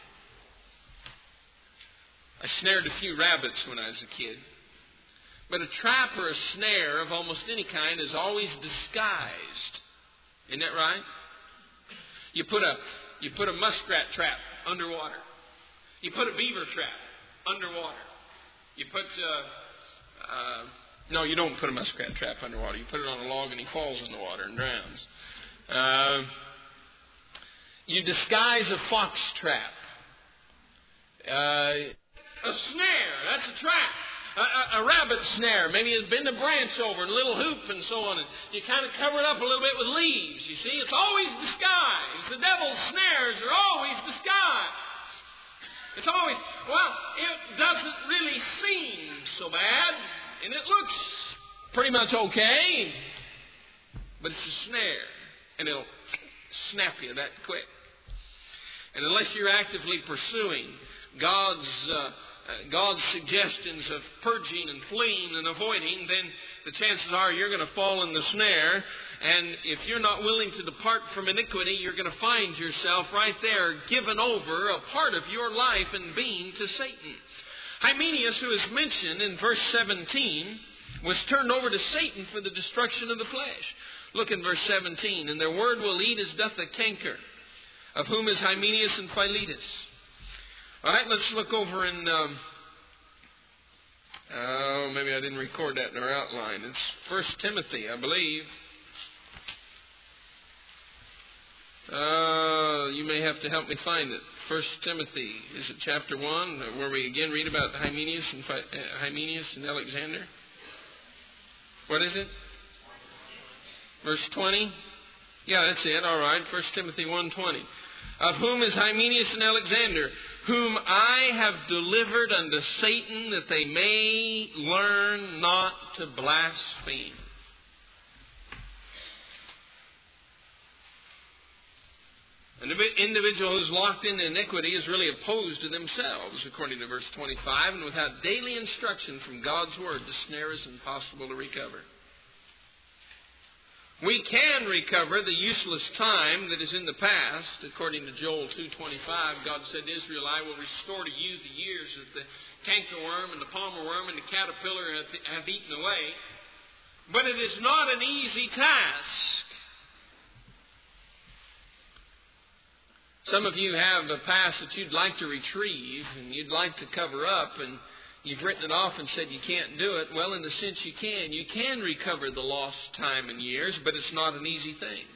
I snared a few rabbits when I was a kid. But a trap or a snare of almost any kind is always disguised. Isn't that right? You put a muskrat trap underwater. You put a beaver trap underwater. You put no, you don't put a muskrat trap underwater. You put it on a log and he falls in the water and drowns. You disguise a fox trap. A snare, that's a trap. A rabbit snare. Maybe you bend a branch over and a little hoop and so on. And you kind of cover it up a little bit with leaves, you see. It's always disguised. The devil's snares are always disguised. It's always, well, it doesn't really seem so bad. And it looks pretty much okay. But it's a snare. And it'll snap you that quick. And unless you're actively pursuing God's suggestions of purging and fleeing and avoiding, then the chances are you're going to fall in the snare. And if you're not willing to depart from iniquity, you're going to find yourself right there given over a part of your life and being to Satan. Hymenaeus, who is mentioned in verse 17, was turned over to Satan for the destruction of the flesh. Look in verse 17. And their word will eat as doth a canker, of whom is Hymenaeus and Philetus. All right, let's look over in, maybe I didn't record that in our outline. It's 1 Timothy, I believe. You may have to help me find it. 1 Timothy, is it chapter 1, where we again read about Hymenaeus and Alexander? What is it? Verse 20? Yeah, that's it. All right, 1 Timothy 1:20. Of whom is Hymenaeus and Alexander, whom I have delivered unto Satan, that they may learn not to blaspheme. An individual who's locked into iniquity is really opposed to themselves, according to verse 25, and without daily instruction from God's Word, the snare is impossible to recover. We can recover the useless time that is in the past. According to Joel 2:25, God said to Israel, I will restore to you the years that the cankerworm and the palmer worm and the caterpillar have eaten away. But it is not an easy task. Some of you have a past that you'd like to retrieve and you'd like to cover up, and you've written it off and said you can't do it. Well, in the sense you can. You can recover the lost time and years, but it's not an easy thing.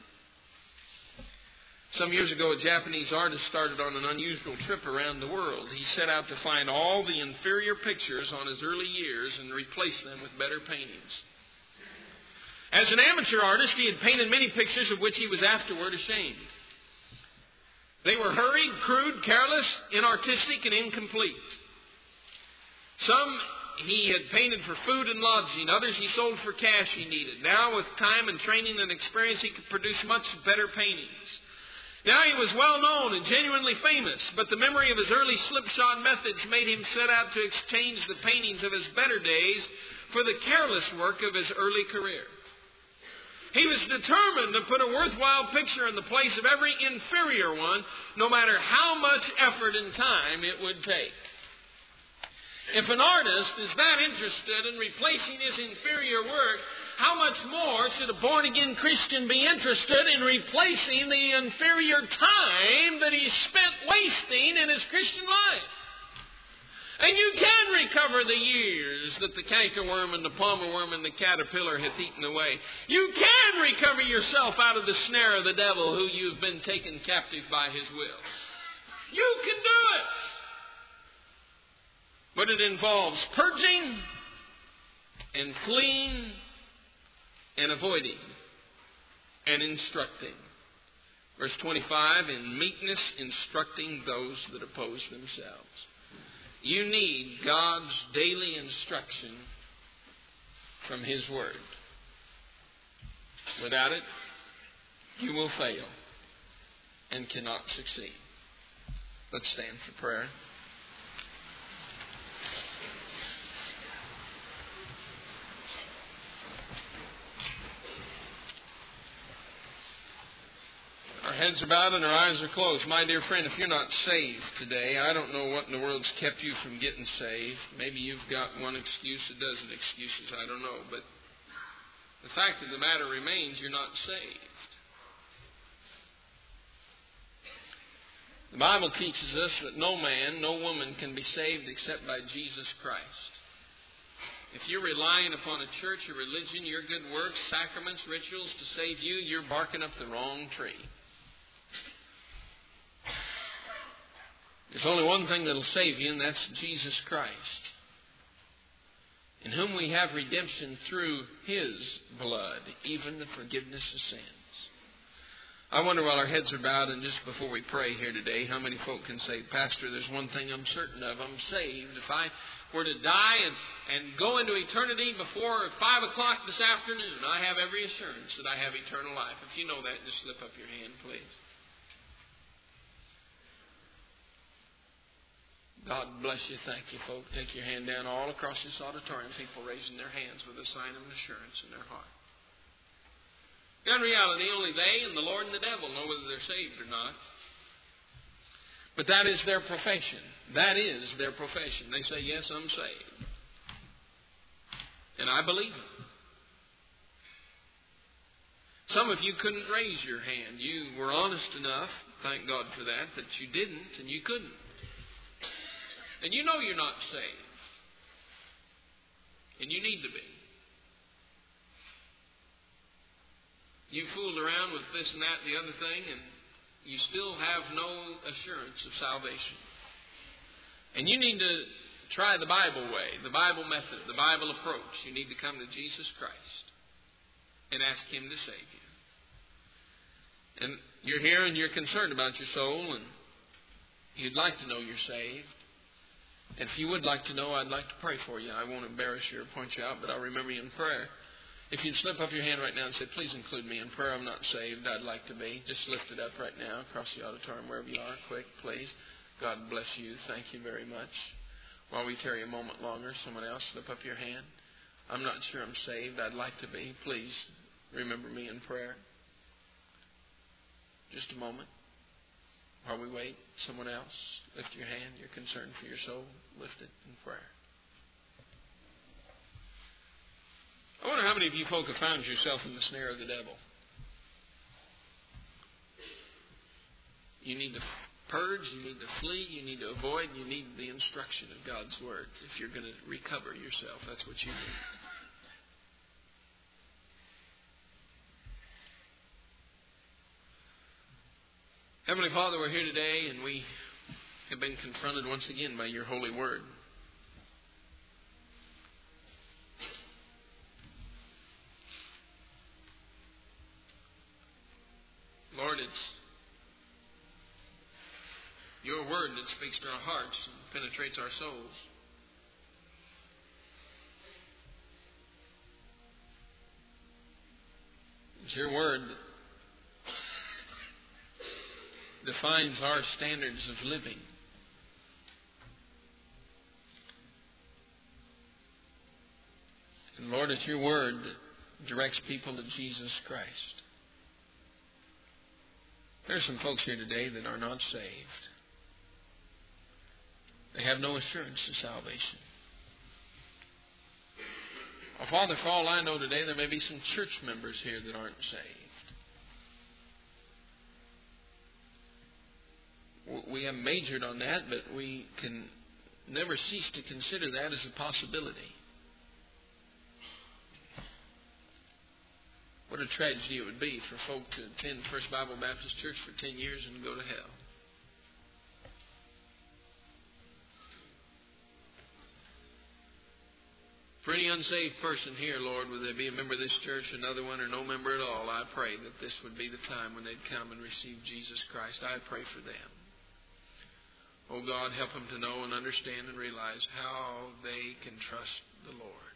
Some years ago, a Japanese artist started on an unusual trip around the world. He set out to find all the inferior pictures on his early years and replace them with better paintings. As an amateur artist, he had painted many pictures of which he was afterward ashamed. They were hurried, crude, careless, inartistic, and incomplete. Some he had painted for food and lodging. Others he sold for cash he needed. Now, with time and training and experience, he could produce much better paintings. Now he was well known and genuinely famous, but the memory of his early slipshod methods made him set out to exchange the paintings of his better days for the careless work of his early career. He was determined to put a worthwhile picture in the place of every inferior one, no matter how much effort and time it would take. If an artist is that interested in replacing his inferior work, how much more should a born-again Christian be interested in replacing the inferior time that he spent wasting in his Christian life? And you can recover the years that the cankerworm and the palmer worm and the caterpillar hath eaten away. You can recover yourself out of the snare of the devil who you've been taken captive by his will. You can do it. But it involves purging and fleeing and avoiding and instructing. Verse 25, in meekness instructing those that oppose themselves. You need God's daily instruction from His Word. Without it, you will fail and cannot succeed. Let's stand for prayer. Our heads are bowed and our eyes are closed. My dear friend, if you're not saved today, I don't know what in the world's kept you from getting saved. Maybe you've got one excuse, a dozen excuses, I don't know. But the fact of the matter remains, you're not saved. The Bible teaches us that no man, no woman can be saved except by Jesus Christ. If you're relying upon a church, a religion, your good works, sacraments, rituals to save you, you're barking up the wrong tree. There's only one thing that'll save you, and that's Jesus Christ, in whom we have redemption through His blood, even the forgiveness of sins. I wonder, while our heads are bowed and just before we pray here today, how many folk can say, Pastor, there's one thing I'm certain of. I'm saved. If I were to die and go into eternity before 5 o'clock this afternoon, I have every assurance that I have eternal life. If you know that, just slip up your hand, please. God bless you. Thank you, folk. Take your hand down all across this auditorium. People raising their hands with a sign of assurance in their heart. In reality, only they and the Lord and the devil know whether they're saved or not. But that is their profession. That is their profession. They say, yes, I'm saved. And I believe them. Some of you couldn't raise your hand. You were honest enough, thank God for that you didn't and you couldn't. And you know you're not saved. And you need to be. You fooled around with this and that and the other thing, and you still have no assurance of salvation. And you need to try the Bible way, the Bible method, the Bible approach. You need to come to Jesus Christ and ask Him to save you. And you're here and you're concerned about your soul, and you'd like to know you're saved. And if you would like to know, I'd like to pray for you. I won't embarrass you or point you out, but I'll remember you in prayer. If you'd slip up your hand right now and say, please include me in prayer. I'm not saved. I'd like to be. Just lift it up right now across the auditorium, wherever you are. Quick, please. God bless you. Thank you very much. While we tarry a moment longer, someone else slip up your hand. I'm not sure I'm saved. I'd like to be. Please remember me in prayer. Just a moment. While we wait, someone else, lift your hand. You're concerned for your soul. Lift it in prayer. I wonder how many of you folk have found yourself in the snare of the devil. You need to purge, you need to flee, you need to avoid, you need the instruction of God's Word. If you're going to recover yourself, that's what you need. Heavenly Father, we're here today and we have been confronted once again by your holy word. Lord, it's your word that speaks to our hearts and penetrates our souls. It's your word that defines our standards of living. And Lord, it's your word that directs people to Jesus Christ. There are some folks here today that are not saved. They have no assurance of salvation. Well, Father, for all I know today, there may be some church members here that aren't saved. We have majored on that, but we can never cease to consider that as a possibility. What a tragedy it would be for folk to attend First Bible Baptist Church for 10 years and go to hell. For any unsaved person here, Lord, whether they be a member of this church, another one, or no member at all, I pray that this would be the time when they'd come and receive Jesus Christ. I pray for them. Oh God, help them to know and understand and realize how they can trust the Lord.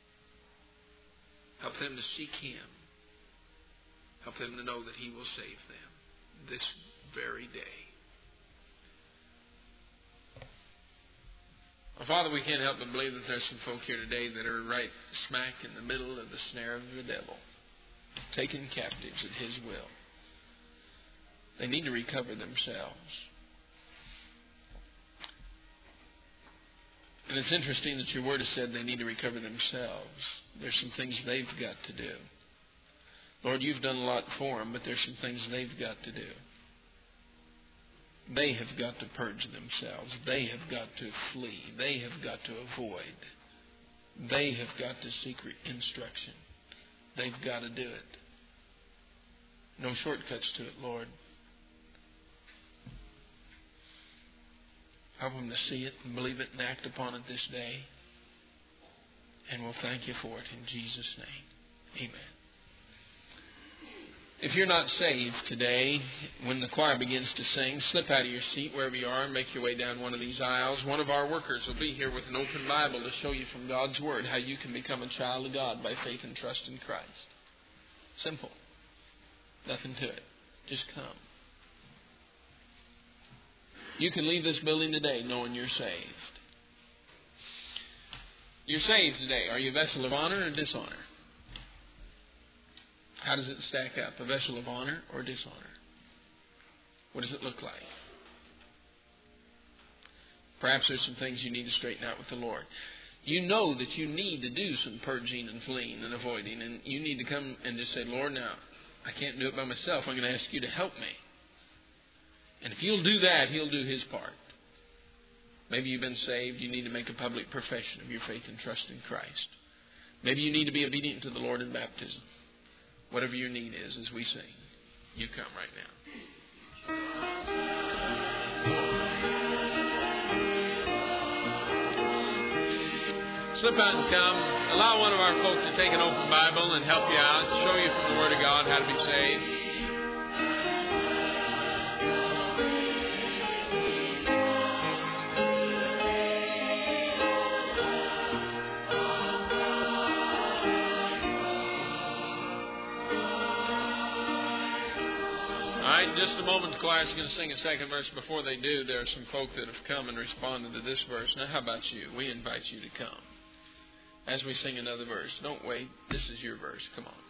Help them to seek Him. Help them to know that He will save them this very day. Well, Father, we can't help but believe that there's some folk here today that are right smack in the middle of the snare of the devil, taken captives at his will. They need to recover themselves. And it's interesting that your word has said they need to recover themselves. There's some things they've got to do. Lord, you've done a lot for them, but there's some things they've got to do. They have got to purge themselves. They have got to flee. They have got to avoid. They have got to seek instruction. They've got to do it. No shortcuts to it, Lord. Help them to see it and believe it and act upon it this day. And we'll thank you for it in Jesus' name. Amen. If you're not saved today, when the choir begins to sing, slip out of your seat wherever you are and make your way down one of these aisles. One of our workers will be here with an open Bible to show you from God's Word how you can become a child of God by faith and trust in Christ. Simple. Nothing to it. Just come. You can leave this building today knowing you're saved. You're saved today. Are you a vessel of honor or dishonor? How does it stack up? A vessel of honor or dishonor? What does it look like? Perhaps there's some things you need to straighten out with the Lord. You know that you need to do some purging and fleeing and avoiding, and you need to come and just say, Lord, now, I can't do it by myself. I'm going to ask you to help me. And if you'll do that, He'll do His part. Maybe you've been saved. You need to make a public profession of your faith and trust in Christ. Maybe you need to be obedient to the Lord in baptism. Whatever your need is as we sing, you come right now. Slip out and come. Allow one of our folks to take an open Bible and help you out, show you from the Word of God how to be saved. In just a moment, the choir is going to sing a second verse. Before they do, there are some folk that have come and responded to this verse. Now, how about you? We invite you to come. As we sing another verse, don't wait. This is your verse. Come on.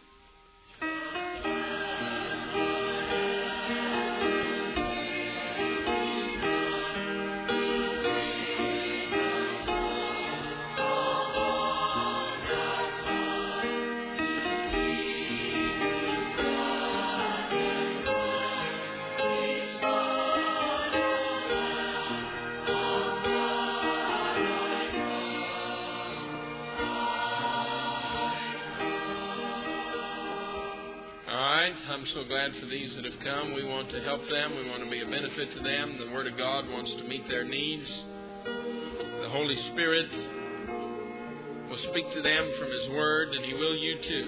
I'm so glad for these that have come. We want to help them. We want to be a benefit to them. The Word of God wants to meet their needs. The Holy Spirit will speak to them from His Word, and He will you too.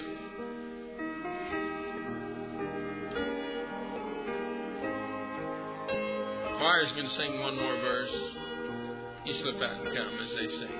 The choir is going to sing one more verse. You slip out and come as they sing.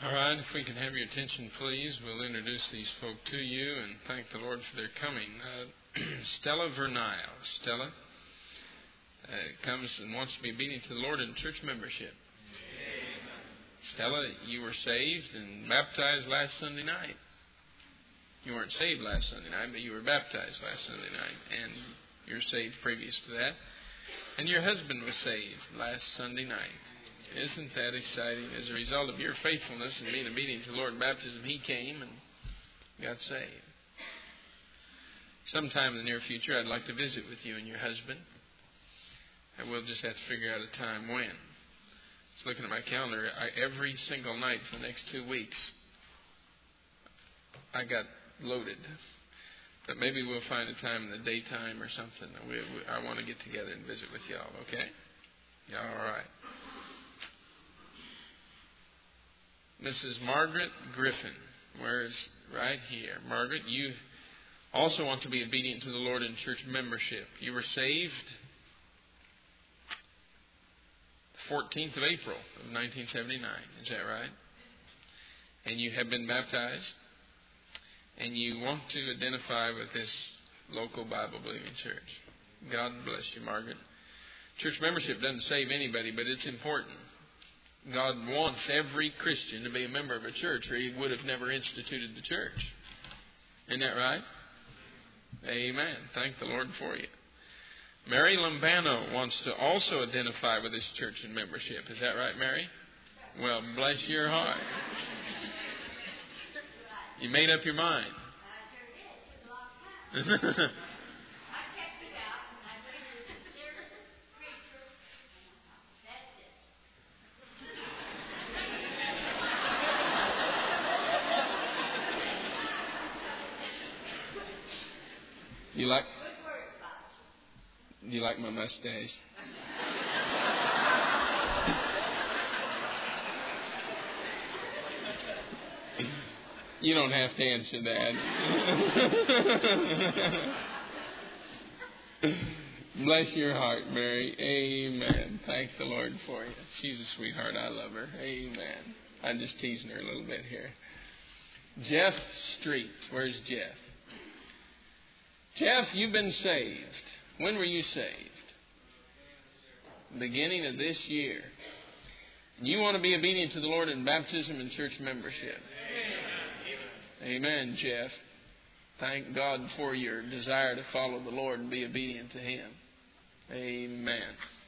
All right, if we can have your attention, please, we'll introduce these folk to you and thank the Lord for their coming. Stella Vernile. Stella comes and wants to be obedient to the Lord in church membership. Amen. Stella, you were saved and baptized last Sunday night. You weren't saved last Sunday night, but you were baptized last Sunday night, and you're saved previous to that. And your husband was saved last Sunday night. Isn't that exciting? As a result of your faithfulness and being obedient to the Lord in baptism, he came and got saved. Sometime in the near future, I'd like to visit with you and your husband. And we'll just have to figure out a time when. Just looking at my calendar, every single night for the next 2 weeks, I got loaded. But maybe we'll find a time in the daytime or something. I want to get together and visit with y'all, okay? Yeah, all right. Mrs. Margaret Griffin, where's right here. Margaret, you also want to be obedient to the Lord in church membership. You were saved 14th of April of 1979. Is that right? And you have been baptized. And you want to identify with this local Bible-believing church. God bless you, Margaret. Church membership doesn't save anybody, but it's important. God wants every Christian to be a member of a church, or He would have never instituted the church. Isn't that right? Amen. Thank the Lord for you. Mary Lambano wants to also identify with this church and membership. Is that right, Mary? Well, bless your heart. You made up your mind. I sure did. You like my mustache? You don't have to answer that. Bless your heart, Mary. Amen. Thank the Lord for you. She's a sweetheart. I love her. Amen. I'm just teasing her a little bit here. Jeff Street. Where's Jeff? Jeff, you've been saved. When were you saved? Beginning of this year. You want to be obedient to the Lord in baptism and church membership. Amen, Jeff. Thank God for your desire to follow the Lord and be obedient to Him. Amen.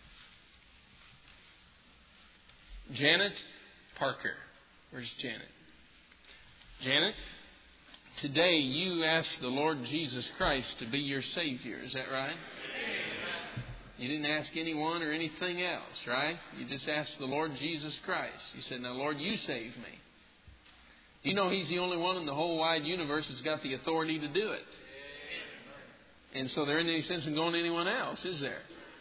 Janet Parker. Where's Janet? Janet, today you asked the Lord Jesus Christ to be your Savior. Is that right? Amen. You didn't ask anyone or anything else, right? You just asked the Lord Jesus Christ. You said, now, Lord, you save me. You know He's the only one in the whole wide universe that's got the authority to do it. And so there isn't any sense in going to anyone else, is there?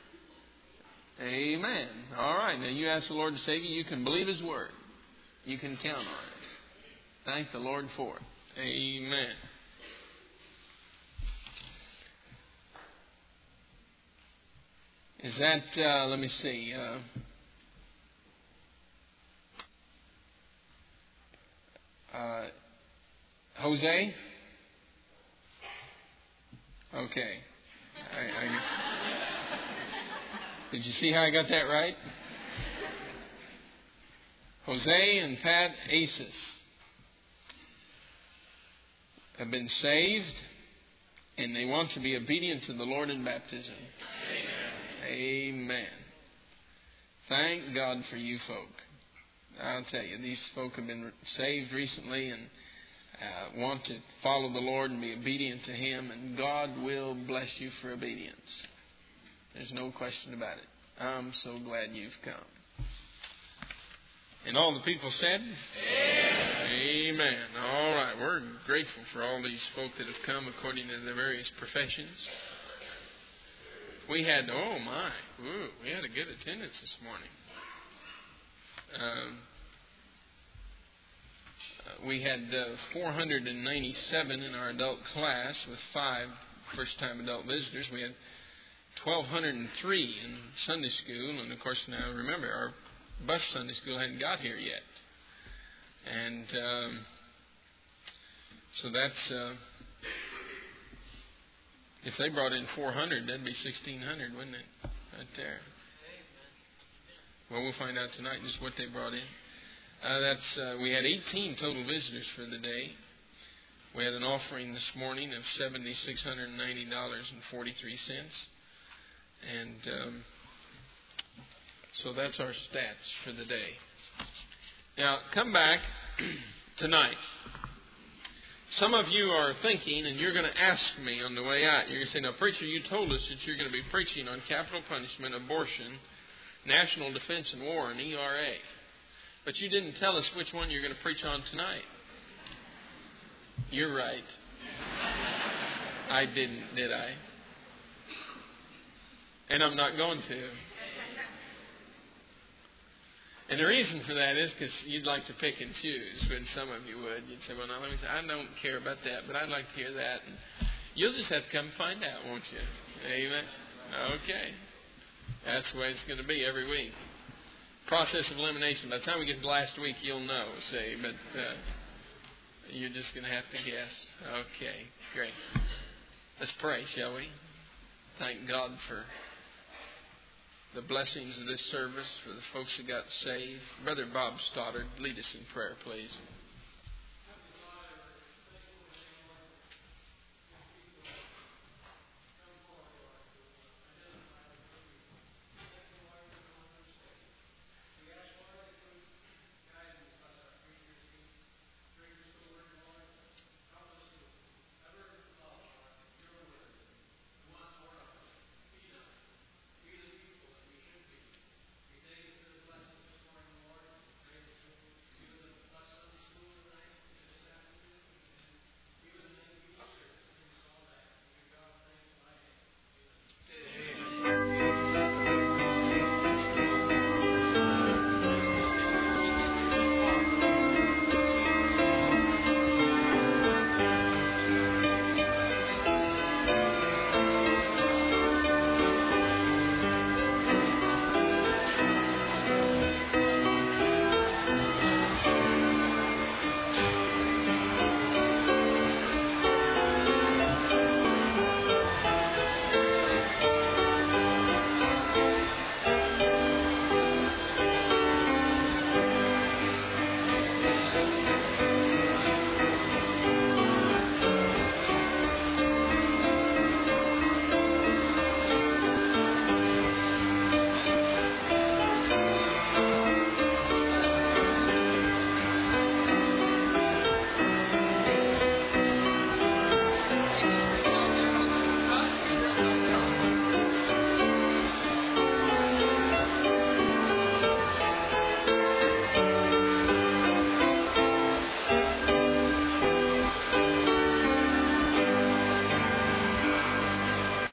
Amen. All right. Now you ask the Lord to save you. You can believe His Word. You can count on it. Thank the Lord for it. Amen. Is that, let me see. Jose? Okay. Did you see how I got that right? Jose and Pat Aces have been saved, and they want to be obedient to the Lord in baptism. Amen. Amen. Thank God for you folk. I'll tell you, these folk have been saved recently and want to follow the Lord and be obedient to Him, and God will bless you for obedience. There's no question about it. I'm so glad you've come. And all the people said? Amen. Amen. All right. We're grateful for all these folk that have come according to their various professions. We had, we had a good attendance this morning. We had 497 in our adult class with 5 first-time adult visitors. We had 1,203 in Sunday school. And, of course, now remember, our bus Sunday school hadn't got here yet. And so that's, if they brought in 400, that'd be 1,600, wouldn't it? Right there. Well, we'll find out tonight just what they brought in. We had 18 total visitors for the day. We had an offering this morning of $7,690.43. And so that's our stats for the day. Now, come back tonight. Some of you are thinking, and you're going to ask me on the way out, you're going to say, now, preacher, you told us that you're going to be preaching on capital punishment, abortion, national defense and war, and ERA. But you didn't tell us which one you're going to preach on tonight. You're right. I didn't, did I? And I'm not going to. And the reason for that is because you'd like to pick and choose, but some of you would. You'd say, well, now let me say, I don't care about that, but I'd like to hear that. And you'll just have to come find out, won't you? Amen? Okay. That's the way it's going to be every week. Process of elimination. By the time we get to last week, you'll know, see, but you're just going to have to guess. Okay, great. Let's pray, shall we? Thank God for the blessings of this service, for the folks that got saved. Brother Bob Stoddard, lead us in prayer, please.